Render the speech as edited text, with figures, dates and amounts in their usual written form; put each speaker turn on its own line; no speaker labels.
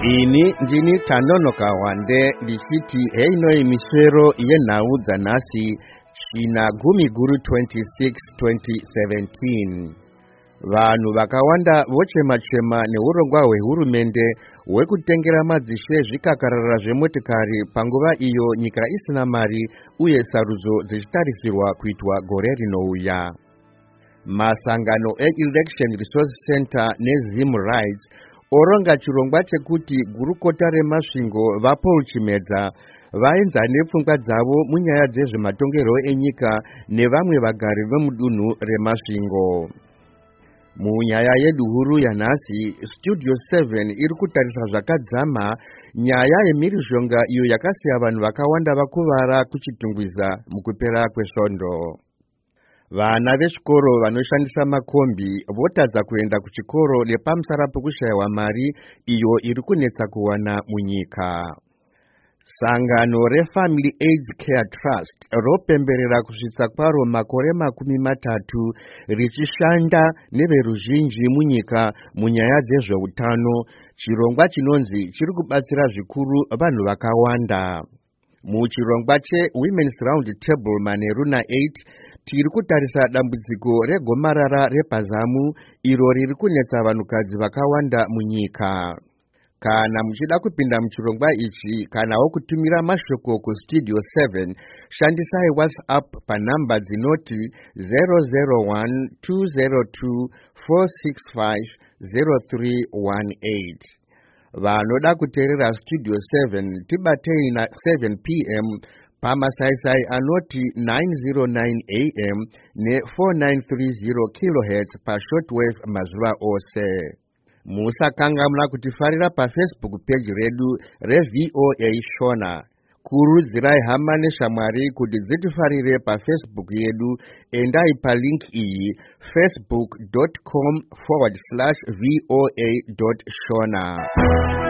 Ini njini tanonoka wande lishiti heino imisero ye nauza nasi China Gumiguru 26 2017. Vanhu vakawanda vochema-chema neurongwa hwehurumende hwekutengera madzishe zvikakarara zvemotikari panguva iyo nyika isina mari uye sarudzo dzichitarisirwa kuitwa gore rinouya. Masangano e-Election Resource Center neZim Rights oronga chirongwa chekuti gurukota remasvingo vaPaul Chimedza vaenza nepfungwa dzavo munyaya dzezvematongerwo enyika nevamwe vagari vemudunhu remasvingo. Munyaya yedu huru yanhasi, Studio 7 iri kutarisa zvakadzama nyaya yemhirizhonga iyo yakasiya vanhu vakawanda vakuvara kuchitungwiza mukupera kwesvondo. Vana vechikoro vanoshandisa makombi votadza kuenda kuchikoro nepamusara pekushayiwa mari iyo iri kunetsa kuwana munyika. Sangano reFamily AIDS Care Trust ropemberera kusvitsa kwaro makore 30 richishanda neveruzhinji munyika munyaya dzezveutano, chirongwa chinonzi chiri kubatsira zvikuru vanhu vakawanda. Muchirongwa cheWomen's Round Table manheru na 8 tiri kutarisa dambudziko regomarara repazamu iro riri kunetsa vanhukadzi vakawanda munyika. Kana muchida kupinda muchirongwa ichi kanawo kutumira mashoko kuStudio 7, shandisai WhatsApp panhamba dzinoti 001-202-465-0318. Vanoda kuteerera Studio 7 tibatei na 7 p.m. pamasaisai anoti 909 AM ne4930 kHz pashortwave mazuva ose. Musakangamwa kutifarira paFacebook page redu reVOA Shona. Kurudzirai hama neshamwari kuti dzitifarire paFacebook yedu, endai palink iyi facebook.com/voa.shona.